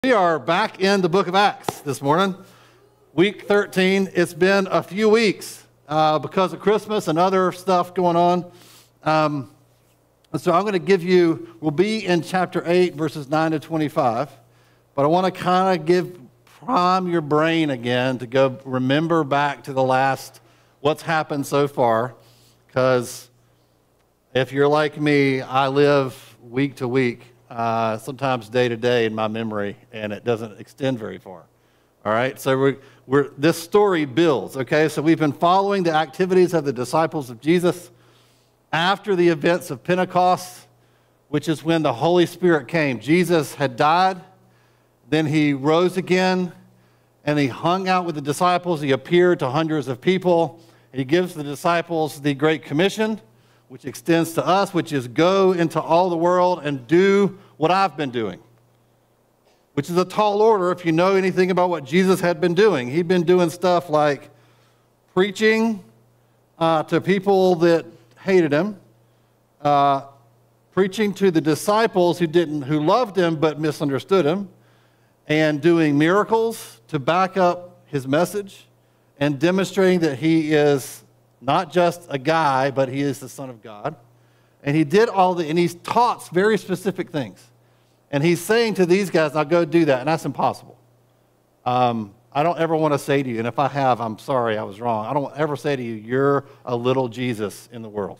We are back in the book of Acts this morning, week 13. It's been a few weeks because of Christmas and other stuff going on. So I'm going to we'll be in chapter 8, verses 9 to 25. But I want to prime your brain again to go remember back to what's happened so far. Because if you're like me, I live week to week. Sometimes day to day in my memory, and it doesn't extend very far. All right, so this story builds. Okay, so we've been following the activities of the disciples of Jesus after the events of Pentecost, which is when the Holy Spirit came. Jesus had died, then he rose again, and he hung out with the disciples. He appeared to hundreds of people. He gives the disciples the Great Commission, which extends to us, which is go into all the world and do what I've been doing, which is a tall order if you know anything about what Jesus had been doing. He'd been doing stuff like preaching to people that hated him, preaching to the disciples who loved him but misunderstood him, and doing miracles to back up his message, and demonstrating that he is not just a guy, but he is the Son of God. And he did and he's taught very specific things. And he's saying to these guys, now go do that, and that's impossible. I don't ever want to say to you, and if I have, I'm sorry, I was wrong. I don't ever say to you, you're a little Jesus in the world.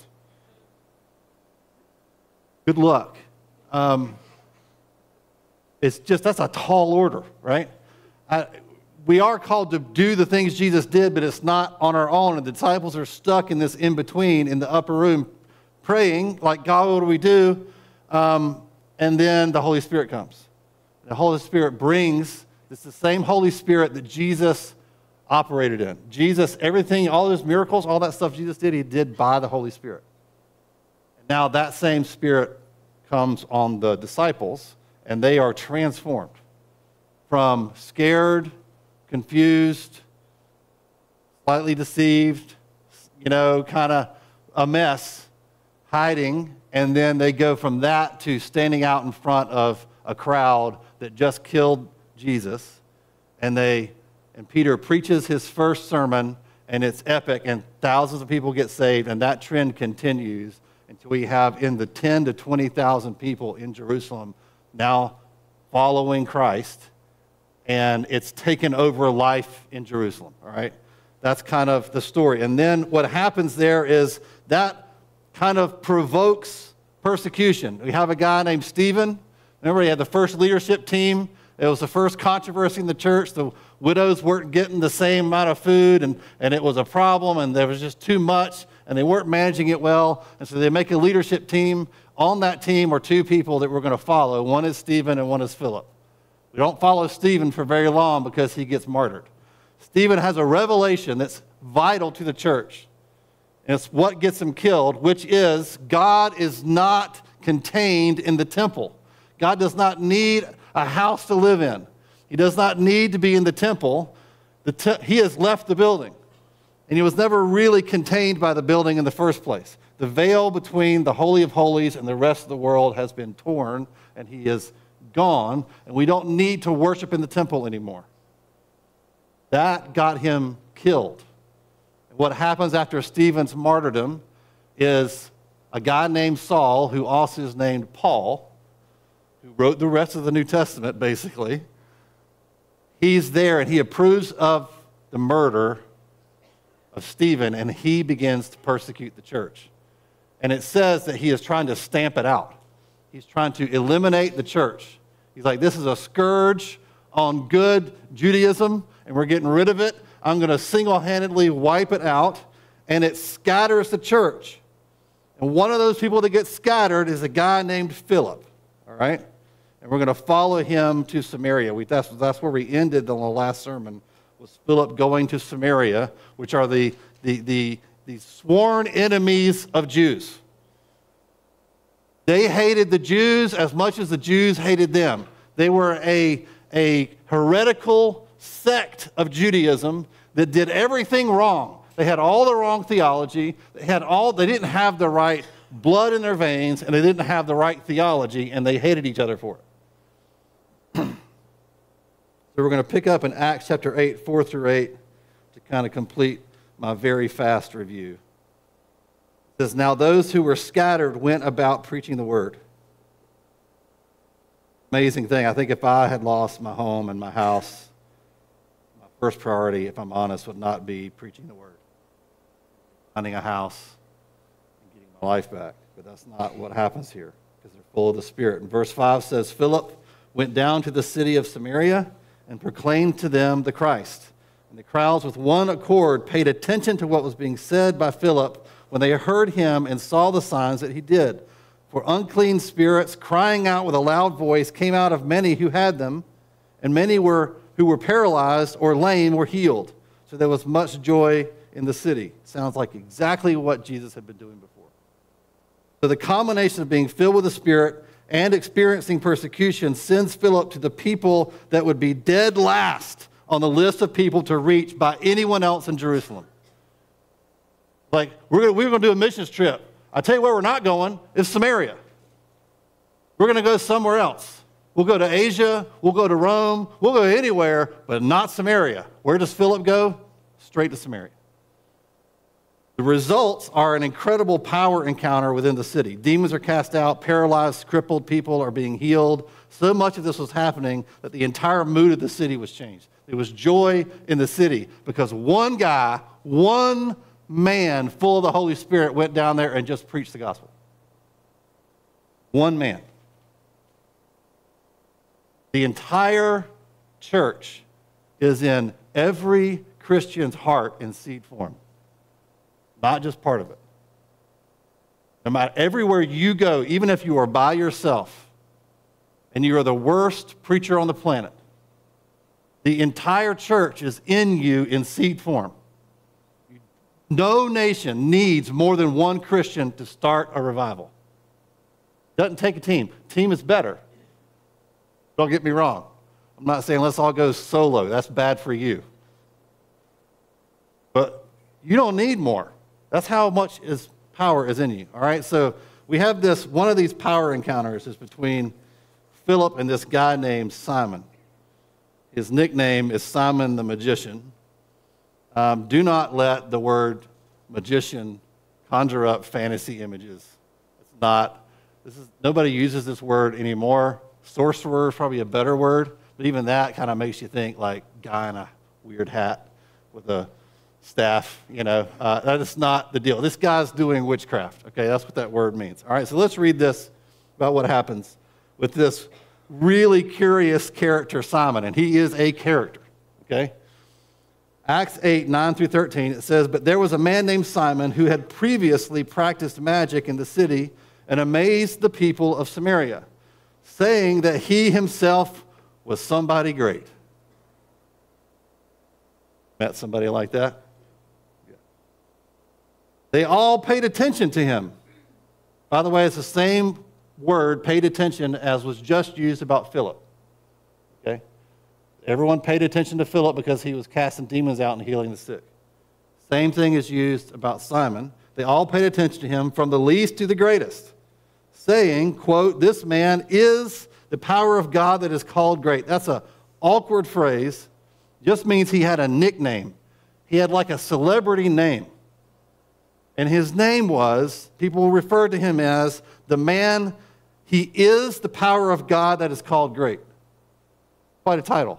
Good luck. That's a tall order, right? We are called to do the things Jesus did, but it's not on our own. And the disciples are stuck in this in-between in the upper room praying, like, God, what do we do? And then the Holy Spirit comes. The Holy Spirit it's the same Holy Spirit that Jesus operated in. Jesus, everything, all those miracles, all that stuff Jesus did, he did by the Holy Spirit. And now that same Spirit comes on the disciples, and they are transformed from scared, confused, slightly deceived, kind of a mess, hiding, and then they go from that to standing out in front of a crowd that just killed Jesus, and Peter preaches his first sermon, and it's epic, and thousands of people get saved, and that trend continues until we have in the 10 to 20,000 people in Jerusalem now following Christ. And it's taken over life in Jerusalem, all right? That's kind of the story. And then what happens there is that kind of provokes persecution. We have a guy named Stephen. Remember, he had the first leadership team. It was the first controversy in the church. The widows weren't getting the same amount of food, and it was a problem, and there was just too much, and they weren't managing it well. And so they make a leadership team. On that team are two people that we're going to follow. One is Stephen and one is Philip. We don't follow Stephen for very long because he gets martyred. Stephen has a revelation that's vital to the church. And it's what gets him killed, which is God is not contained in the temple. God does not need a house to live in. He does not need to be in the temple. He has left the building. And he was never really contained by the building in the first place. The veil between the Holy of Holies and the rest of the world has been torn, and he is gone, and we don't need to worship in the temple anymore. That got him killed. What happens after Stephen's martyrdom is a guy named Saul, who also is named Paul, who wrote the rest of the New Testament, basically. He's there, and he approves of the murder of Stephen, and he begins to persecute the church. And it says that he is trying to stamp it out. He's trying to eliminate the church. He's like, this is a scourge on good Judaism, and we're getting rid of it. I'm going to single-handedly wipe it out, and it scatters the church. And one of those people that gets scattered is a guy named Philip, all right? And we're going to follow him to Samaria. That's where we ended the last sermon, was Philip going to Samaria, which are the sworn enemies of Jews. They hated the Jews as much as the Jews hated them. They were a heretical sect of Judaism that did everything wrong. They had all the wrong theology. They didn't have the right blood in their veins, and they didn't have the right theology, and they hated each other for it. So we're going to pick up in Acts chapter 8, 4 through 8, to kind of complete my very fast review. It says, now those who were scattered went about preaching the word. Amazing thing. I think if I had lost my home and my house, my first priority, if I'm honest, would not be preaching the word, finding a house, and getting my life back. But that's not what happens here, because they're full of the Spirit. And verse 5 says, Philip went down to the city of Samaria and proclaimed to them the Christ. And the crowds with one accord paid attention to what was being said by Philip when they heard him and saw the signs that he did. For unclean spirits, crying out with a loud voice, came out of many who had them, and many who were paralyzed or lame were healed. So there was much joy in the city. Sounds like exactly what Jesus had been doing before. So the combination of being filled with the Spirit and experiencing persecution sends Philip to the people that would be dead last on the list of people to reach by anyone else in Jerusalem. Like, we're going to do a missions trip. I tell you where we're not going, is Samaria. We're going to go somewhere else. We'll go to Asia, we'll go to Rome, we'll go anywhere, but not Samaria. Where does Philip go? Straight to Samaria. The results are an incredible power encounter within the city. Demons are cast out, paralyzed, crippled people are being healed. So much of this was happening that the entire mood of the city was changed. There was joy in the city because one guy, one man full of the Holy Spirit went down there and just preached the gospel. One man. The entire church is in every Christian's heart in seed form, not just part of it. No matter everywhere you go, even if you are by yourself and you are the worst preacher on the planet, the entire church is in you in seed form. No nation needs more than one Christian to start a revival. Doesn't take a team. Team is better. Don't get me wrong. I'm not saying let's all go solo. That's bad for you. But you don't need more. That's how much power is in you. All right? So we have this, one of these power encounters is between Philip and this guy named Simon. His nickname is Simon the Magician. Do not let the word magician conjure up fantasy images. It's not. Nobody uses this word anymore. Sorcerer is probably a better word, but even that kind of makes you think like guy in a weird hat with a staff. That is not the deal. This guy's doing witchcraft. Okay, that's what that word means. All right, so let's read this about what happens with this really curious character, Simon, and he is a character. Okay. Acts 8, 9 through 13, it says, but there was a man named Simon who had previously practiced magic in the city and amazed the people of Samaria, saying that he himself was somebody great. Met somebody like that? Yeah. They all paid attention to him. By the way, it's the same word, paid attention, as was just used about Philip. Okay? Everyone paid attention to Philip because he was casting demons out and healing the sick. Same thing is used about Simon. They all paid attention to him from the least to the greatest, saying, quote, this man is the power of God that is called great. That's an awkward phrase. Just means he had a nickname. He had like a celebrity name. And his name was, people referred to him as the man, he is the power of God that is called great. Quite a title.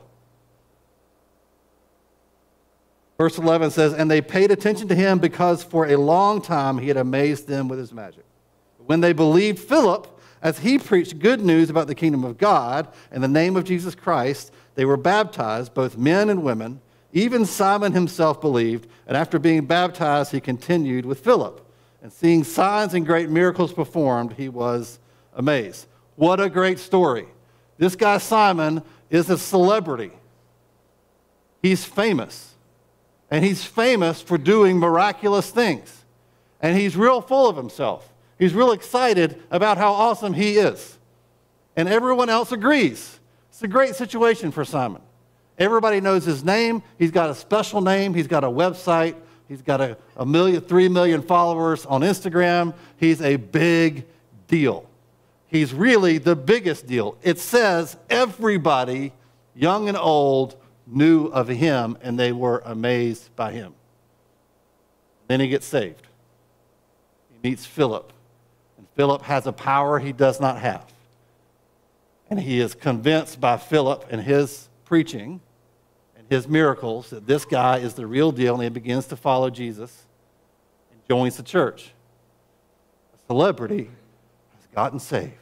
Verse 11 says, and they paid attention to him because for a long time he had amazed them with his magic. When they believed Philip, as he preached good news about the kingdom of God and the name of Jesus Christ, they were baptized, both men and women. Even Simon himself believed, and after being baptized, he continued with Philip. And seeing signs and great miracles performed, he was amazed. What a great story. This guy Simon is a celebrity. He's famous. And he's famous for doing miraculous things. And he's real full of himself. He's real excited about how awesome he is. And everyone else agrees. It's a great situation for Simon. Everybody knows his name. He's got a special name. He's got a website. He's got 3 million followers on Instagram. He's a big deal. He's really the biggest deal. It says everybody young and old, knew of him, and they were amazed by him. Then he gets saved. He meets Philip, and Philip has a power he does not have. And he is convinced by Philip and his preaching and his miracles that this guy is the real deal, and he begins to follow Jesus and joins the church. A celebrity has gotten saved.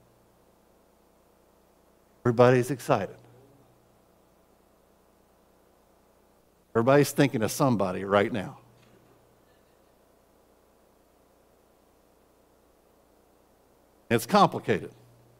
Everybody's excited. Everybody's thinking of somebody right now. It's complicated.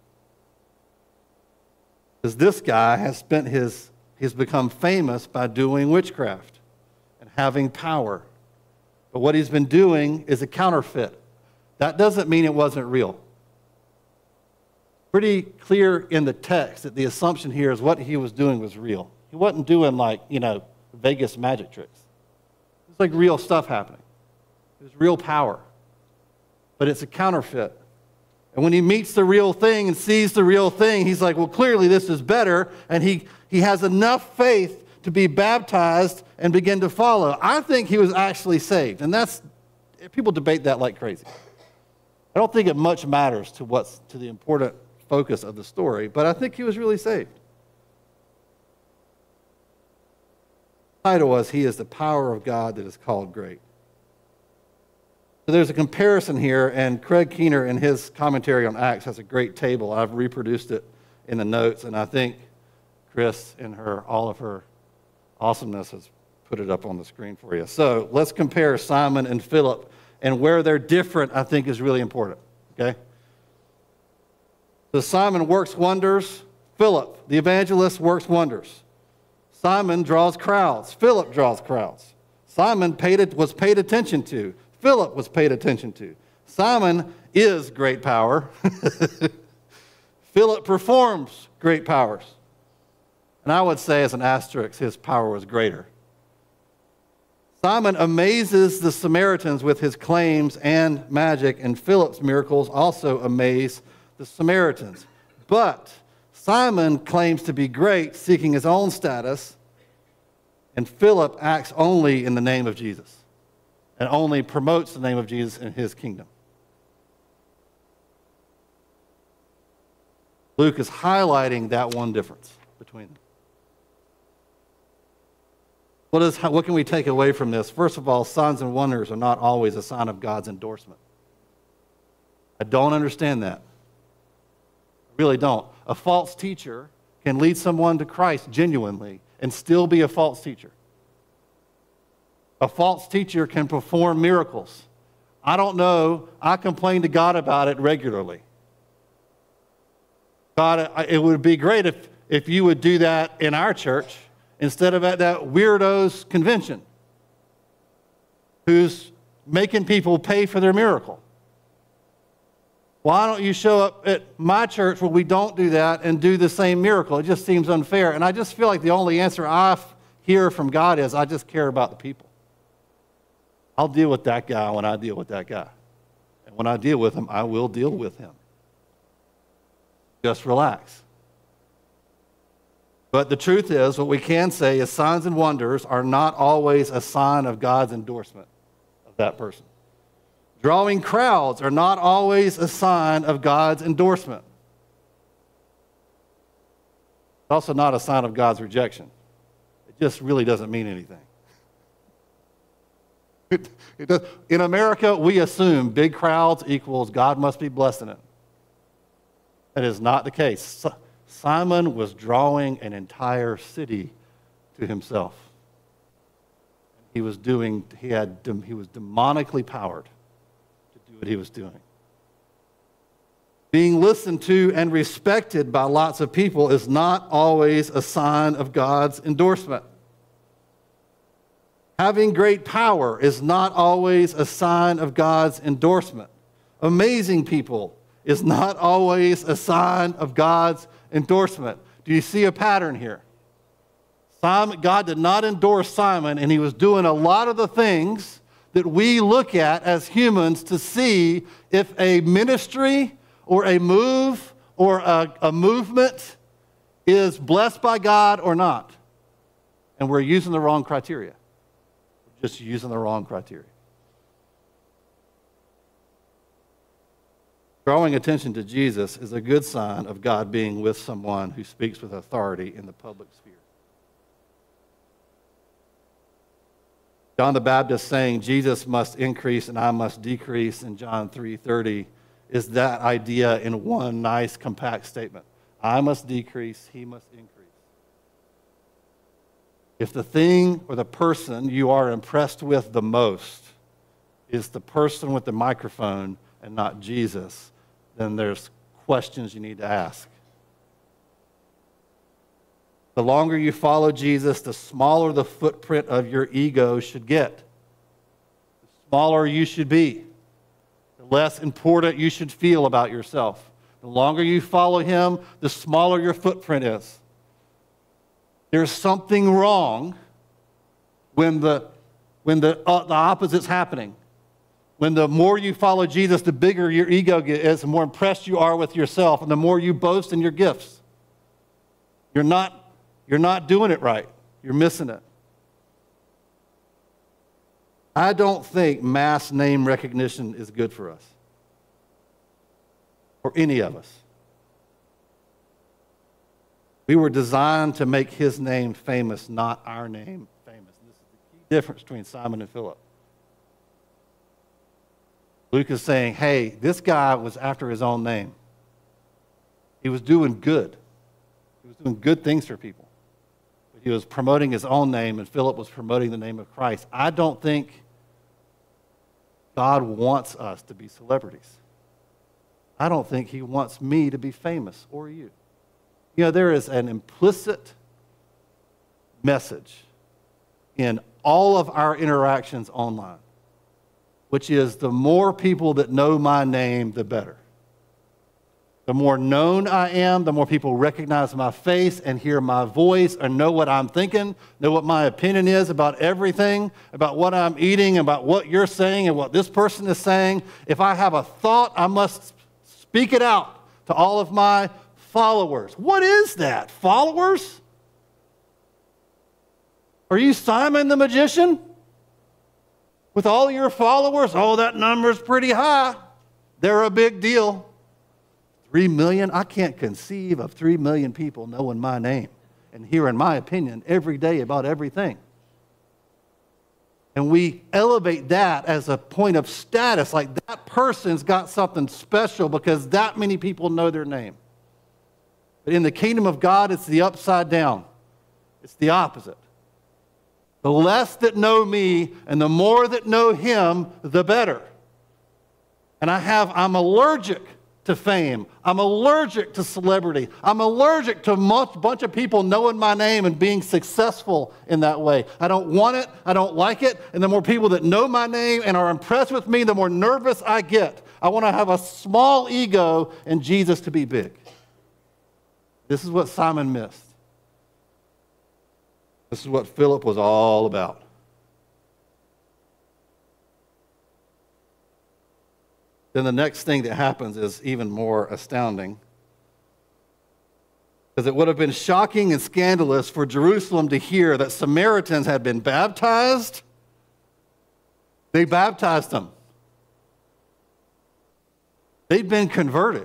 Because this guy has he's become famous by doing witchcraft and having power. But what he's been doing is a counterfeit. That doesn't mean it wasn't real. Pretty clear in the text that the assumption here is what he was doing was real. He wasn't doing Vegas magic tricks. It's like real stuff happening. It was real power. But it's a counterfeit. And when he meets the real thing and sees the real thing, he's like, well, clearly this is better. And he has enough faith to be baptized and begin to follow. I think he was actually saved. And people debate that like crazy. I don't think it much matters to the important focus of the story, but I think he was really saved. The title was, He is the Power of God that is called Great. So there's a comparison here, and Craig Keener in his commentary on Acts has a great table. I've reproduced it in the notes, and I think Chris, in all of her awesomeness, has put it up on the screen for you. So let's compare Simon and Philip, and where they're different, I think, is really important. Okay? So Simon works wonders. Philip, the evangelist, works wonders. Simon draws crowds. Philip draws crowds. Simon was paid attention to. Philip was paid attention to. Simon is great power. Philip performs great powers. And I would say, as an asterisk, his power was greater. Simon amazes the Samaritans with his claims and magic, and Philip's miracles also amaze the Samaritans. But Simon claims to be great, seeking his own status, and Philip acts only in the name of Jesus and only promotes the name of Jesus in his kingdom. Luke is highlighting that one difference between them. What can we take away from this? First of all, signs and wonders are not always a sign of God's endorsement. I don't understand that. I really don't. A false teacher can lead someone to Christ genuinely and still be a false teacher. A false teacher can perform miracles. I don't know. I complain to God about it regularly. God, it would be great if you would do that in our church instead of at that weirdo's convention who's making people pay for their miracle. Why don't you show up at my church where we don't do that and do the same miracle? It just seems unfair. And I just feel like the only answer I hear from God is, I just care about the people. I'll deal with that guy when I deal with that guy. And when I deal with him, I will deal with him. Just relax. But the truth is, what we can say is signs and wonders are not always a sign of God's endorsement of that person. Drawing crowds are not always a sign of God's endorsement. It's also not a sign of God's rejection. It just really doesn't mean anything. In America, we assume big crowds equals God must be blessing it. That is not the case. Simon was drawing an entire city to himself. He was demonically powered to do what he was doing. Being listened to and respected by lots of people is not always a sign of God's endorsement. Having great power is not always a sign of God's endorsement. Amazing people is not always a sign of God's endorsement. Do you see a pattern here? God did not endorse Simon, and he was doing a lot of the things that we look at as humans to see if a ministry or a move or a movement is blessed by God or not. And we're using the wrong criteria. We're just using the wrong criteria. Drawing attention to Jesus is a good sign of God being with someone who speaks with authority in the public sphere. John the Baptist saying Jesus must increase and I must decrease in John 3:30 is that idea in one nice compact statement. I must decrease, he must increase. If the thing or the person you are impressed with the most is the person with the microphone and not Jesus, then there's questions you need to ask. The longer you follow Jesus, the smaller the footprint of your ego should get. The smaller you should be. The less important you should feel about yourself. The longer you follow him, the smaller your footprint is. There's something wrong when the opposite's happening. When the more you follow Jesus, the bigger your ego is, the more impressed you are with yourself, and the more you boast in your gifts. You're not doing it right. You're missing it. I don't think mass name recognition is good for us. For any of us. We were designed to make his name famous, not our name famous. And this is the key difference between Simon and Philip. Luke is saying, hey, this guy was after his own name. He was doing good. He was doing good things for people. But he was promoting his own name, and Philip was promoting the name of Christ. I don't think God wants us to be celebrities. I don't think he wants me to be famous or you. You know, there is an implicit message in all of our interactions online, which is the more people that know my name, the better. The more known I am, the more people recognize my face and hear my voice and know what I'm thinking, know what my opinion is about everything, about what I'm eating, about what you're saying and what this person is saying. If I have a thought, I must speak it out to all of my followers. What is that? Followers? Are you Simon the magician? With all your followers? Oh, that number's pretty high. They're a big deal. 3 million? I can't conceive of 3 million people knowing my name and hearing my opinion every day about everything. And we elevate that as a point of status, like that person's got something special because that many people know their name. But in the kingdom of God, it's the upside down. It's the opposite. The less that know me and the more that know him, the better. And I'm allergic to fame. I'm allergic to celebrity. I'm allergic to a bunch of people knowing my name and being successful in that way. I don't want it. I don't like it. And the more people that know my name and are impressed with me, the more nervous I get. I want to have a small ego and Jesus to be big. This is what Simon missed. This is what Philip was all about. Then the next thing that happens is even more astounding. Because it would have been shocking and scandalous for Jerusalem to hear that Samaritans had been baptized. They baptized them. They'd been converted.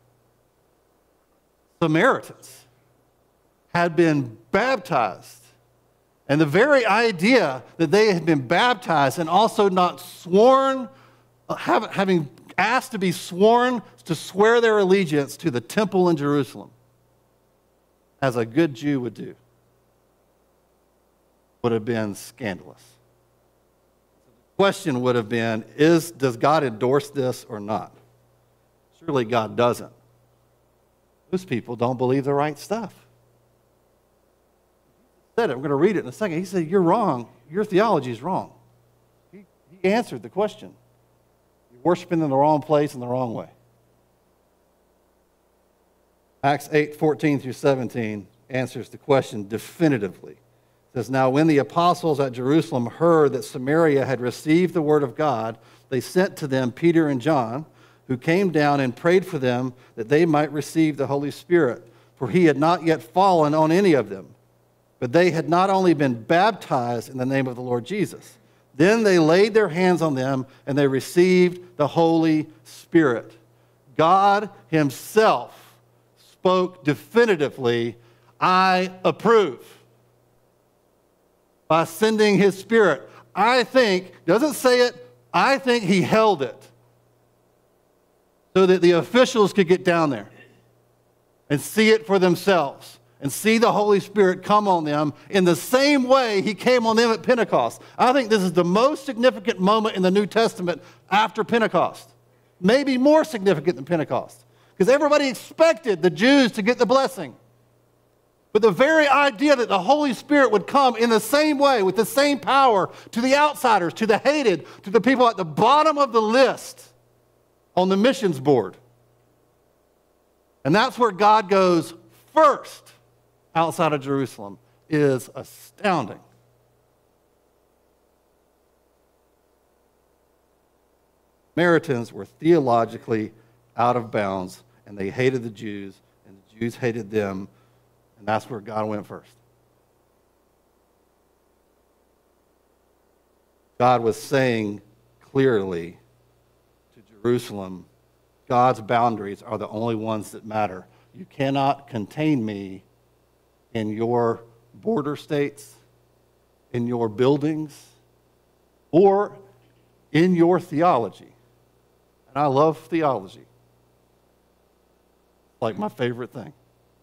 Samaritans had been baptized. And the very idea that they had been baptized and also not sworn, having asked to be sworn to swear their allegiance to the temple in Jerusalem, as a good Jew would do, would have been scandalous. The question would have been, does God endorse this or not? Surely God doesn't. Those people don't believe the right stuff. He said it. We're going to read it in a second. He said, you're wrong. Your theology is wrong. He answered the question. You're worshiping in the wrong place in the wrong way. Acts 8:14 through 17 answers the question definitively. It says, now when the apostles at Jerusalem heard that Samaria had received the word of God, they sent to them Peter and John, who came down and prayed for them that they might receive the Holy Spirit. for he had not yet fallen on any of them. But they had not only been baptized in the name of the Lord Jesus. Then they laid their hands on them, and they received the Holy Spirit. God himself spoke definitively, I approve, by sending his Spirit. I think, doesn't say it, I think he held it so that the officials could get down there and see it for themselves and see the Holy Spirit come on them in the same way he came on them at Pentecost. I think this is the most significant moment in the New Testament after Pentecost. Maybe more significant than Pentecost, because everybody expected the Jews to get the blessing. But the very idea that the Holy Spirit would come in the same way, with the same power, to the outsiders, to the hated, to the people at the bottom of the list on the missions board. And that's where God goes first outside of Jerusalem, is astounding. Samaritans were theologically out of bounds, and they hated the Jews, and the Jews hated them, and that's where God went first. God was saying clearly to Jerusalem, God's boundaries are the only ones that matter. You cannot contain me in your border states, in your buildings, or in your theology. And I love theology. It's like my favorite thing.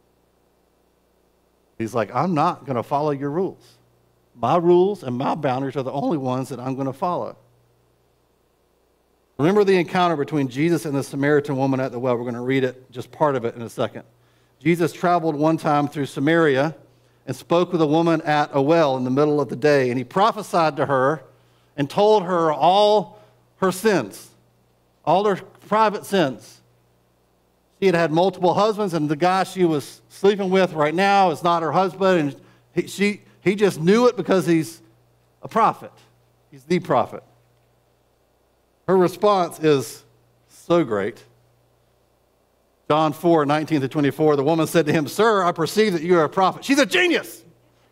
He's like, I'm not going to follow your rules. My rules and my boundaries are the only ones that I'm going to follow. Remember the encounter between Jesus and the Samaritan woman at the well. We're going to read it, just part of it, in a second. Jesus traveled one time through Samaria and spoke with a woman at a well in the middle of the day. And he prophesied to her and told her all her sins, all her private sins. She had had multiple husbands, and the guy she was sleeping with right now is not her husband. And he just knew it because he's a prophet. He's the prophet. Her response is so great. John 4, 19 to 24, the woman said to him, Sir, I perceive that you are a prophet. She's a genius.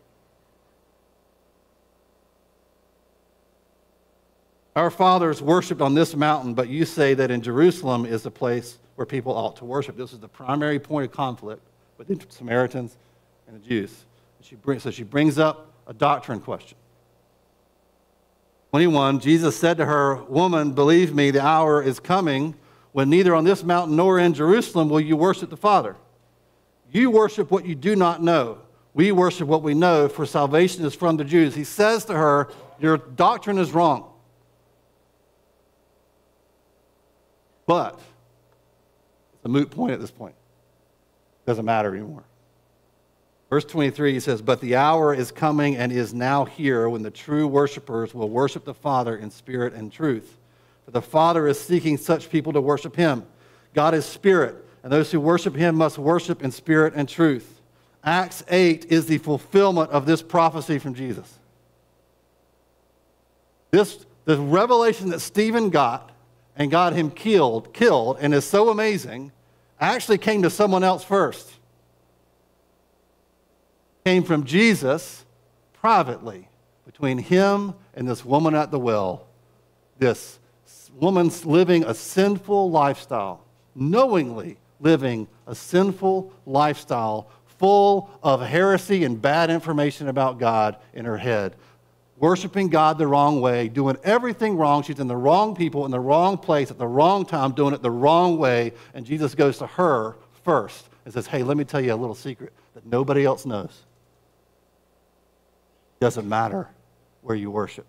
Our fathers worshipped on this mountain, but you say that in Jerusalem is the place where people ought to worship. This is the primary point of conflict with the Samaritans and the Jews. So she brings up a doctrine question. 21, Jesus said to her, Woman, believe me, the hour is coming when neither on this mountain nor in Jerusalem will you worship the Father. You worship what you do not know. We worship what we know, for salvation is from the Jews. He says to her, your doctrine is wrong. But it's a moot point at this point. It doesn't matter anymore. Verse 23, he says, But the hour is coming and is now here when the true worshipers will worship the Father in spirit and truth. For the Father is seeking such people to worship him. God is spirit, and those who worship him must worship in spirit and truth. Acts 8 is the fulfillment of this prophecy from Jesus. The revelation that Stephen got and got him killed, and is so amazing, actually came to someone else first. Came from Jesus privately, between him and this woman at the well. This woman's living a sinful lifestyle, knowingly living a sinful lifestyle full of heresy and bad information about God in her head. Worshiping God the wrong way, doing everything wrong. She's in the wrong people, in the wrong place, at the wrong time, doing it the wrong way. And Jesus goes to her first and says, Hey, let me tell you a little secret that nobody else knows. It doesn't matter where you worship.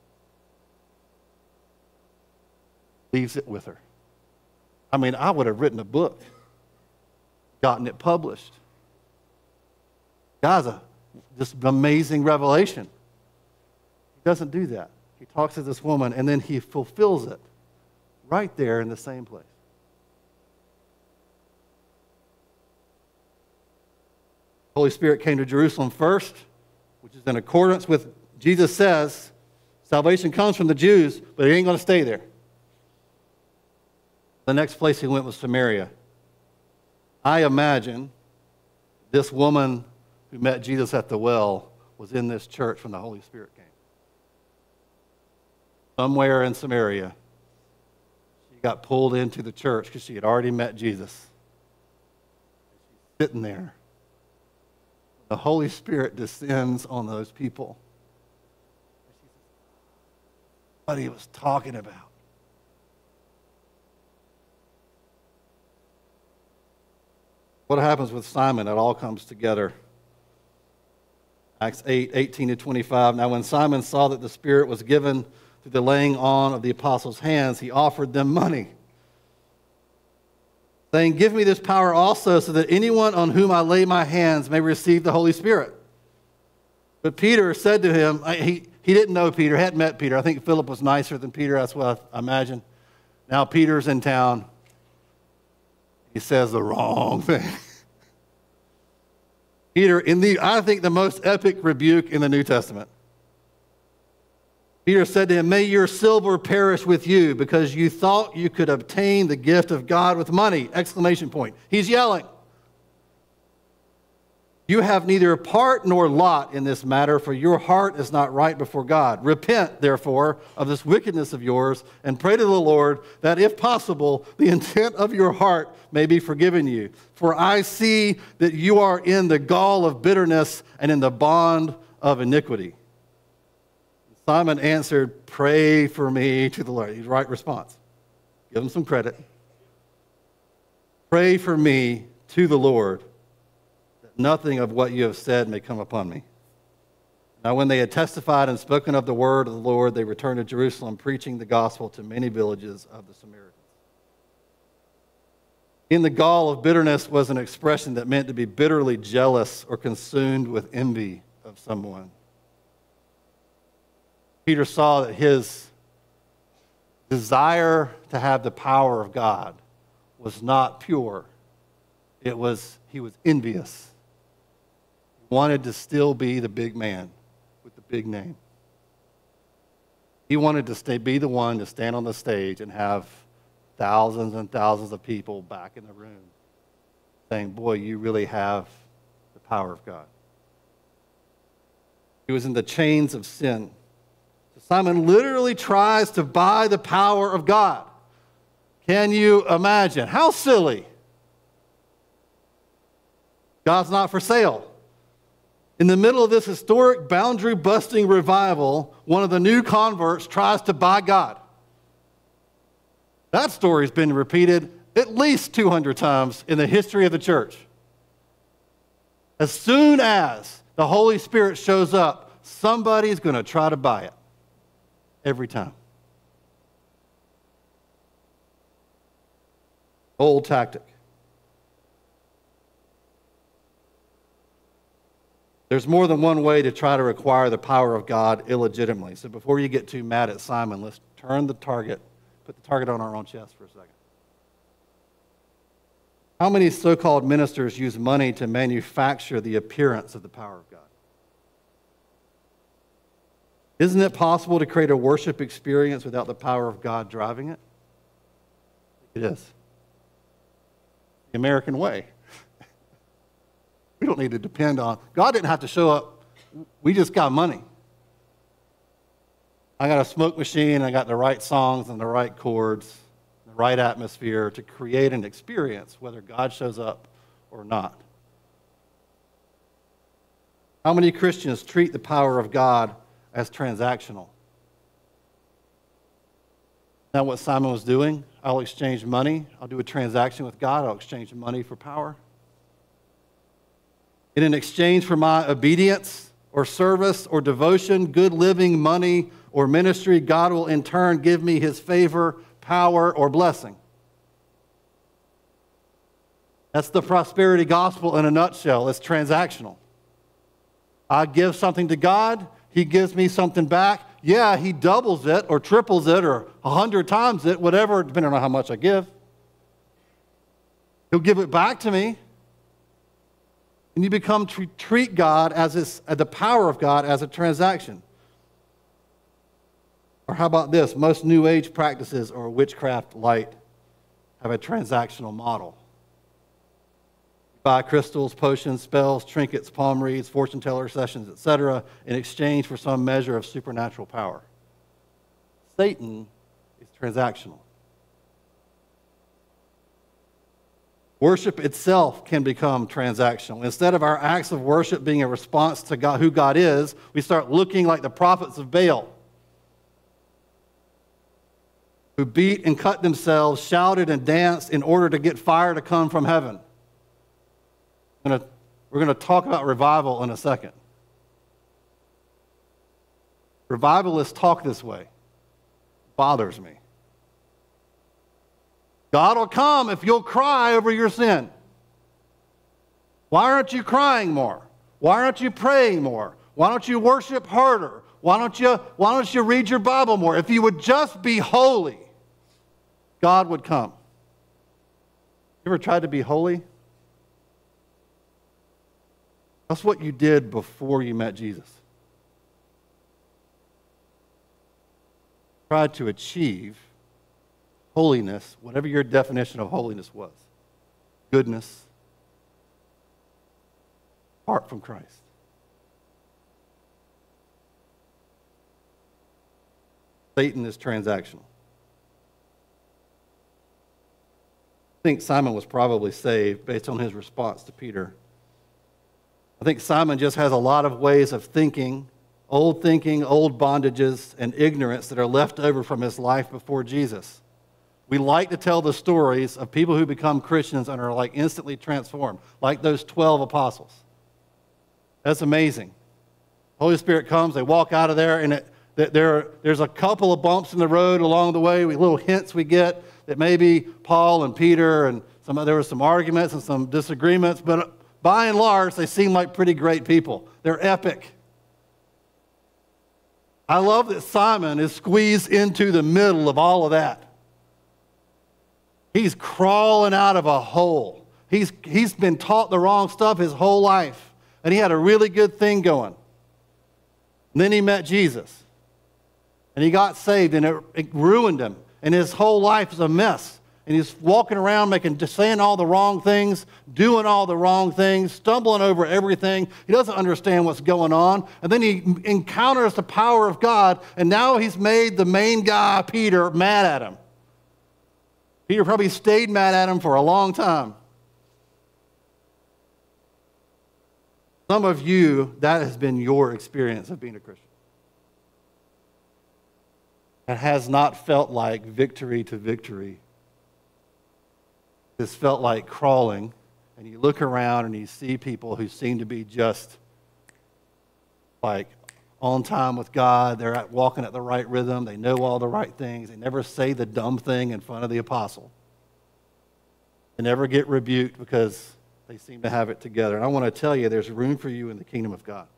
Leaves it with her. I mean, I would have written a book, gotten it published. Guys, this amazing revelation. He doesn't do that. He talks to this woman, and then he fulfills it right there in the same place. The Holy Spirit came to Jerusalem first, which is in accordance with Jesus says, salvation comes from the Jews, but it ain't going to stay there. The next place he went was Samaria. I imagine This woman who met Jesus at the well was in this church when the Holy Spirit came. Somewhere in Samaria, she got pulled into the church because she had already met Jesus. She's sitting there. The Holy Spirit descends on those people. What he was talking about. What happens with Simon? It all comes together. Acts 8:18-25. Now when Simon saw that the Spirit was given through the laying on of the apostles' hands, he offered them money, saying, "Give me this power also, so that anyone on whom I lay my hands may receive the Holy Spirit." But Peter said to him, he didn't know Peter, hadn't met Peter. I think Philip was nicer than Peter, that's what I imagine. Now Peter's in town. He says the wrong thing. Peter, I think the most epic rebuke in the New Testament. Peter said to him, "May your silver perish with you, because you thought you could obtain the gift of God with money!" Exclamation point. He's yelling. "You have neither part nor lot in this matter, for your heart is not right before God. Repent, therefore, of this wickedness of yours, and pray to the Lord that, if possible, the intent of your heart may be forgiven you. For I see that you are in the gall of bitterness and in the bond of iniquity." Simon answered, "Pray for me to the Lord." He's right response. Give him some credit. "Pray for me to the Lord, that nothing of what you have said may come upon me." Now when they had testified and spoken of the word of the Lord, they returned to Jerusalem, preaching the gospel to many villages of the Samaritans. In the gall of bitterness was an expression that meant to be bitterly jealous or consumed with envy of someone. Peter saw that his desire to have the power of God was not pure. He was envious. He wanted to still be the big man with the big name. He wanted to be the one to stand on the stage and have thousands and thousands of people back in the room saying, "Boy, you really have the power of God." He was in the chains of sin. Simon literally tries to buy the power of God. Can you imagine? How silly. God's not for sale. In the middle of this historic boundary-busting revival, one of the new converts tries to buy God. That story's been repeated at least 200 times in the history of the church. As soon as the Holy Spirit shows up, somebody's going to try to buy it. Every time. Old tactic. There's more than one way to try to acquire the power of God illegitimately. So before you get too mad at Simon, let's turn the target, put the target on our own chest for a second. How many so-called ministers use money to manufacture the appearance of the power of God? Isn't it possible to create a worship experience without the power of God driving it? It is. The American way. We don't need to depend on, God didn't have to show up. We just got money. I got a smoke machine, I got the right songs and the right chords, the right atmosphere to create an experience, whether God shows up or not. How many Christians treat the power of God as transactional? Now what Simon was doing, I'll exchange money, I'll do a transaction with God, I'll exchange money for power. In an exchange for my obedience or service or devotion, good living, money, or ministry, God will in turn give me his favor, power, or blessing. That's the prosperity gospel in a nutshell. It's transactional. I give something to God, he gives me something back. Yeah, he doubles it or triples it or 100 times it, whatever, depending on how much I give. He'll give it back to me. And you become to treat God as the power of God as a transaction. Or how about this? Most New Age practices or witchcraft light have a transactional model. buy crystals, potions, spells, trinkets, palm reads, fortune teller sessions, etc., in exchange for some measure of supernatural power. Satan is transactional. Worship itself can become transactional. Instead of our acts of worship being a response to God, who God is, we start looking like the prophets of Baal, who beat and cut themselves, shouted and danced in order to get fire to come from heaven. We're going to talk about revival in a second. Revivalists talk this way. Bothers me. God will come if you'll cry over your sin. Why aren't you crying more? Why aren't you praying more? Why don't you worship harder? Why don't you read your Bible more? If you would just be holy, God would come. You ever tried to be holy? That's what you did before you met Jesus. Tried to achieve holiness, whatever your definition of holiness was. Goodness, apart from Christ. Satan is transactional. I think Simon was probably saved based on his response to Peter. I think Simon just has a lot of ways of thinking, old bondages, and ignorance that are left over from his life before Jesus. We like to tell the stories of people who become Christians and are like instantly transformed, like those 12 apostles. That's amazing. Holy Spirit comes, they walk out of there, and there's a couple of bumps in the road along the way, little hints we get that maybe Paul and Peter and there were some arguments and some disagreements, but by and large, they seem like pretty great people. They're epic. I love that Simon is squeezed into the middle of all of that. He's crawling out of a hole. He's been taught the wrong stuff his whole life, and he had a really good thing going. And then he met Jesus, and he got saved, and it ruined him, and his whole life is a mess. And he's walking around saying all the wrong things, doing all the wrong things, stumbling over everything. He doesn't understand what's going on. And then he encounters the power of God, and now he's made the main guy, Peter, mad at him. Peter probably stayed mad at him for a long time. Some of you, that has been your experience of being a Christian. It has not felt like victory to victory. It's felt like crawling, and you look around and you see people who seem to be just like on time with God. They're walking at the right rhythm. They know all the right things. They never say the dumb thing in front of the apostle. They never get rebuked because they seem to have it together. And I want to tell you, there's room for you in the kingdom of God.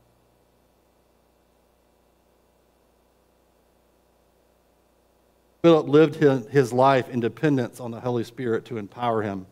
Philip lived his life in dependence on the Holy Spirit to empower him.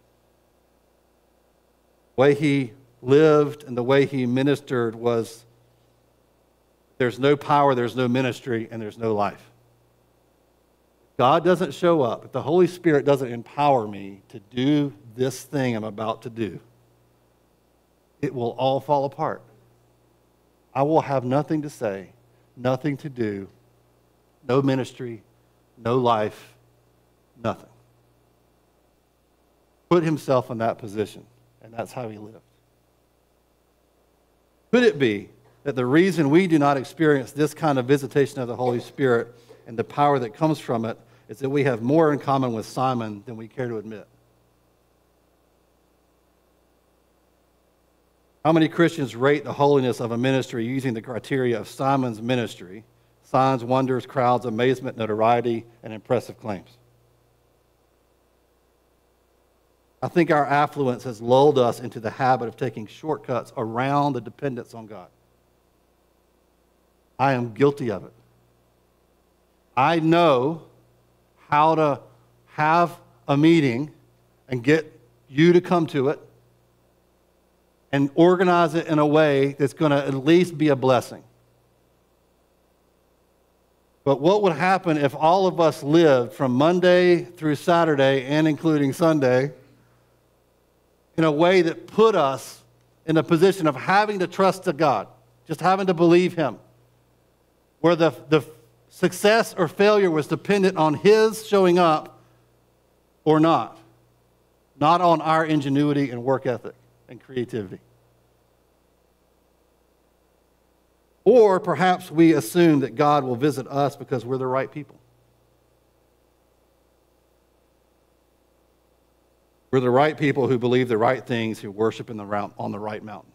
The way he lived and the way he ministered was, there's no power, there's no ministry, and there's no life. God doesn't show up, if the Holy Spirit doesn't empower me to do this thing I'm about to do, it will all fall apart. I will have nothing to say, nothing to do, no ministry, no life, nothing. Put himself in that position, and that's how he lived. Could it be that the reason we do not experience this kind of visitation of the Holy Spirit and the power that comes from it is that we have more in common with Simon than we care to admit? How many Christians rate the holiness of a ministry using the criteria of Simon's ministry? Signs, wonders, crowds, amazement, notoriety, and impressive claims. I think our affluence has lulled us into the habit of taking shortcuts around the dependence on God. I am guilty of it. I know how to have a meeting and get you to come to it and organize it in a way that's going to at least be a blessing. But what would happen if all of us lived from Monday through Saturday and including Sunday in a way that put us in a position of having to trust to God, just having to believe him, where the success or failure was dependent on his showing up or not on our ingenuity and work ethic and creativity. Or perhaps we assume that God will visit us because we're the right people. We're the right people who believe the right things, who worship on the right mountain.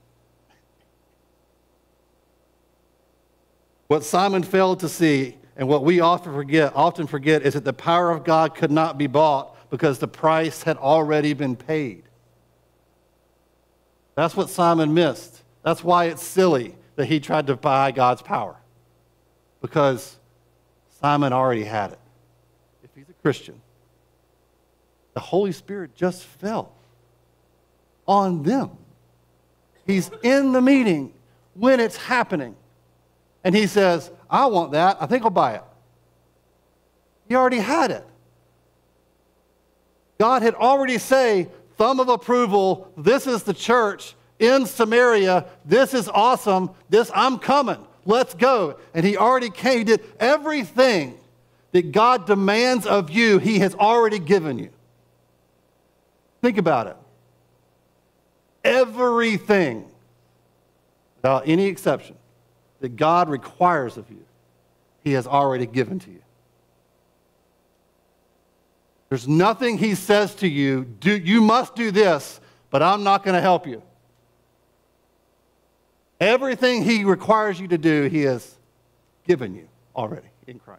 What Simon failed to see, and what we often forget, is that the power of God could not be bought because the price had already been paid. That's what Simon missed. That's why it's silly that he tried to buy God's power, because Simon already had it. If he's a Christian, the Holy Spirit just fell on them. He's in the meeting when it's happening. And he says, I want that. I think I'll buy it. He already had it. God had already said, thumb of approval, this is the church in Samaria. This is awesome. I'm coming. Let's go. And he already came. He did everything that God demands of you, he has already given you. Think about it. Everything, without any exception, that God requires of you, he has already given to you. There's nothing he says to you, you must do this, but I'm not going to help you. Everything he requires you to do, he has given you already in Christ.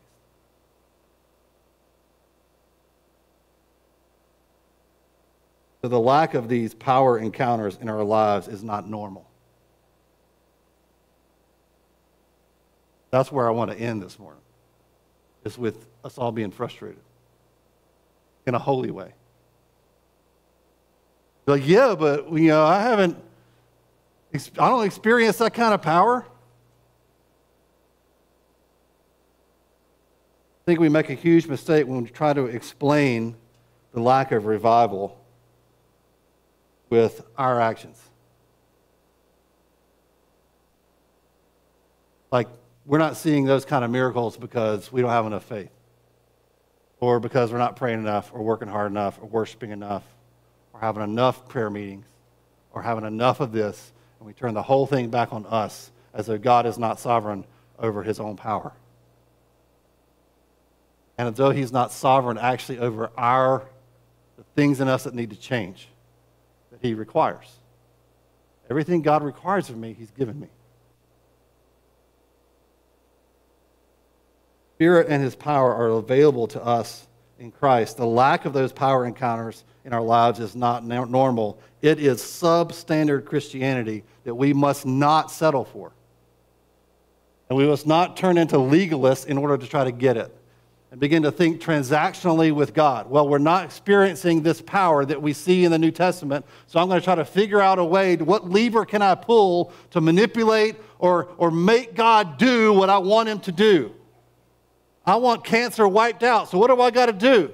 So the lack of these power encounters in our lives is not normal. That's where I want to end this morning, is with us all being frustrated in a holy way. Like, yeah, but I don't experience that kind of power. I think we make a huge mistake when we try to explain the lack of revival with our actions. Like, we're not seeing those kind of miracles because we don't have enough faith, or because we're not praying enough, or working hard enough, or worshiping enough, or having enough prayer meetings, or having enough of this, and we turn the whole thing back on us as though God is not sovereign over his own power. And as though he's not sovereign actually over the things in us that need to change, that he requires. Everything God requires of me, he's given me. Spirit and his power are available to us in Christ. The lack of those power encounters in our lives is not normal. It is substandard Christianity that we must not settle for. And we must not turn into legalists in order to try to get it and begin to think transactionally with God. Well, we're not experiencing this power that we see in the New Testament, so I'm going to try to figure out a way, what lever can I pull to manipulate or make God do what I want him to do? I want cancer wiped out, so what do I got to do?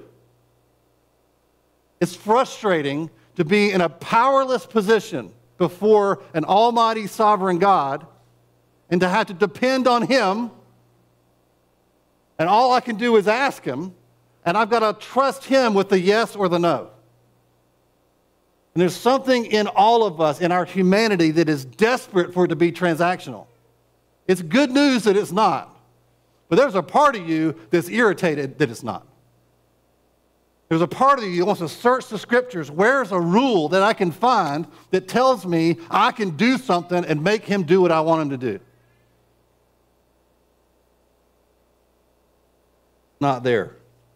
It's frustrating to be in a powerless position before an almighty sovereign God and to have to depend on him, and all I can do is ask him, and I've got to trust him with the yes or the no. And there's something in all of us, in our humanity, that is desperate for it to be transactional. It's good news that it's not. But there's a part of you that's irritated that it's not. There's a part of you that wants to search the scriptures. Where's a rule that I can find that tells me I can do something and make him do what I want him to do? Not there.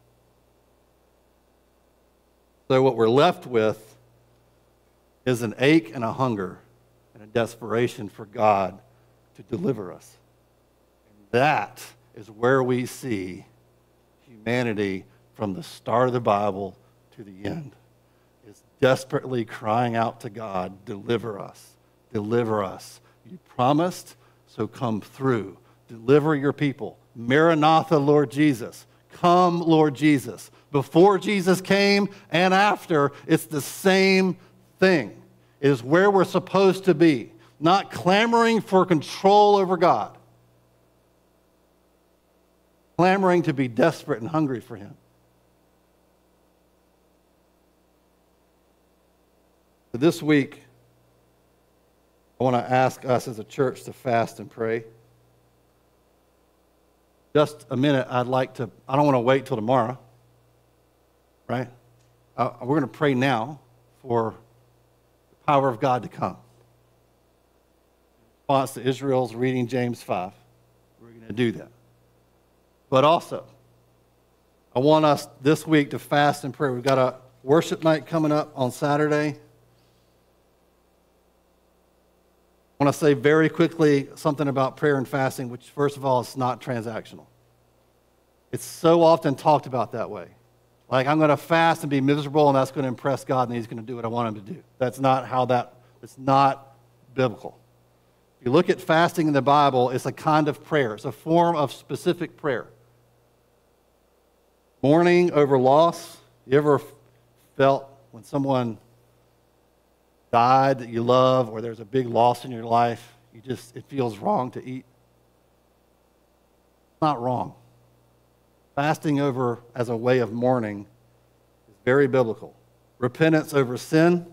So what we're left with is an ache and a hunger and a desperation for God to deliver us. And that is where we see humanity from the start of the Bible to the end, is desperately crying out to God, deliver us, deliver us. You promised, so come through. Deliver your people. Maranatha, Lord Jesus. Come, Lord Jesus. Before Jesus came and after, it's the same thing. is where we're supposed to be, not clamoring for control over God, clamoring to be desperate and hungry for Him. So this week, I want to ask us as a church to fast and pray. Just a minute, I don't want to wait till tomorrow, right? We're going to pray now for the power of God to come. In response to Israel's reading James 5, we're going to do that. But also, I want us this week to fast and pray. We've got a worship night coming up on Saturday. I want to say very quickly something about prayer and fasting, which, first of all, is not transactional. It's so often talked about that way. Like, I'm going to fast and be miserable, and that's going to impress God, and He's going to do what I want Him to do. That's not biblical. If you look at fasting in the Bible, it's a kind of prayer. It's a form of specific prayer. Mourning over loss. You ever felt when someone died that you love, or there's a big loss in your life, it feels wrong to eat? It's not wrong. Fasting over as a way of mourning is very biblical. Repentance over sin.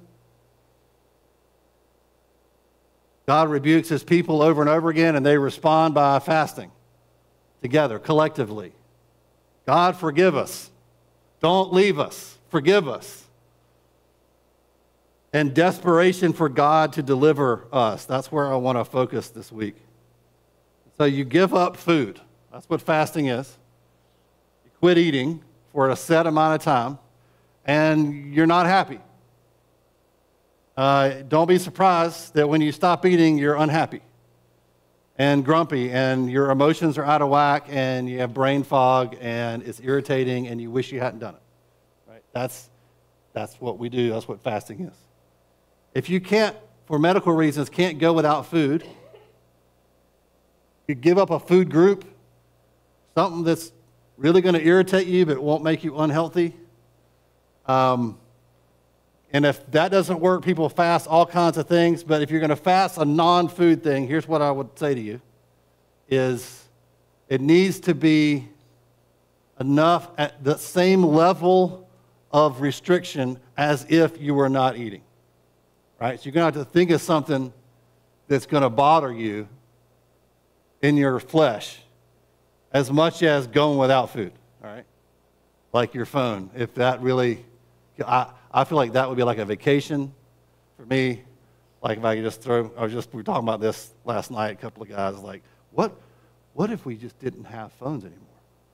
God rebukes His people over and over again, and they respond by fasting together, collectively. God, forgive us. Don't leave us. Forgive us. And desperation for God to deliver us. That's where I want to focus this week. So you give up food. That's what fasting is. You quit eating for a set amount of time, and you're not happy. Don't be surprised that when you stop eating, you're unhappy and grumpy, and your emotions are out of whack, and you have brain fog, and it's irritating, and you wish you hadn't done it. Right? That's what we do. That's what fasting is. If you can't, for medical reasons, can't go without food, you give up a food group, something that's really going to irritate you but won't make you unhealthy. And if that doesn't work, people fast all kinds of things. But if you're going to fast a non-food thing, here's what I would say to you, is it needs to be enough at the same level of restriction as if you were not eating. Right? So you're going to have to think of something that's going to bother you in your flesh as much as going without food. All right? Like your phone. If that really, I feel like that would be like a vacation for me. Like if I could just we were talking about this last night, a couple of guys, like, what if we just didn't have phones anymore?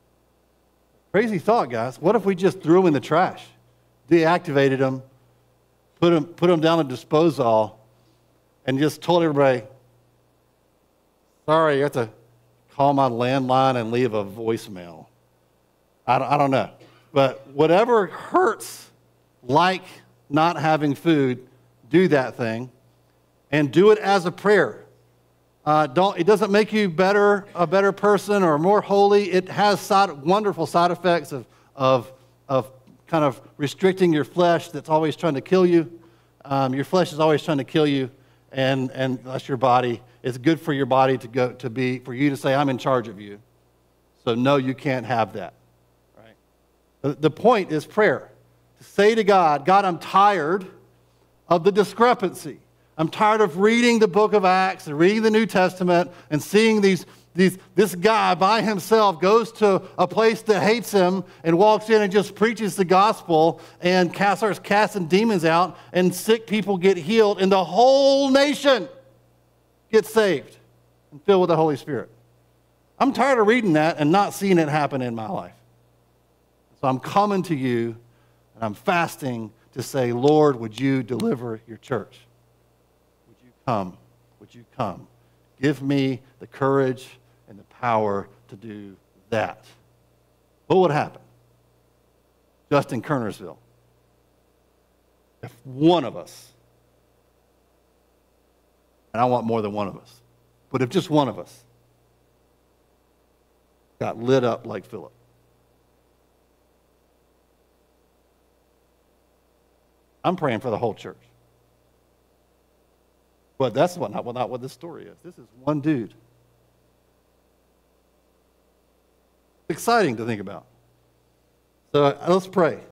Crazy thought, guys. What if we just threw them in the trash, deactivated them, put them down the disposal, and just told everybody, sorry, you have to call my landline and leave a voicemail. I don't know. But whatever hurts, like not having food, do that thing, and do it as a prayer. It doesn't make you a better person or more holy. It has wonderful side effects of kind of restricting your flesh that's always trying to kill you. Your flesh is always trying to kill you, and that's your body. It's good for your body for you to say, I'm in charge of you. So no, you can't have that. Right? The point is prayer. To say to God, God, I'm tired of the discrepancy. I'm tired of reading the book of Acts and reading the New Testament and seeing this guy by himself goes to a place that hates him and walks in and just preaches the gospel and starts casting demons out, and sick people get healed and the whole nation gets saved and filled with the Holy Spirit. I'm tired of reading that and not seeing it happen in my life. So I'm coming to you and I'm fasting to say, Lord, would you deliver your church? Would you come? Would you come? Give me the courage and the power to do that. What would happen? Just in Kernersville, if one of us, and I want more than one of us, but if just one of us got lit up like Philip, I'm praying for the whole church. But that's not what this story is. This is one dude. Exciting to think about. So let's pray.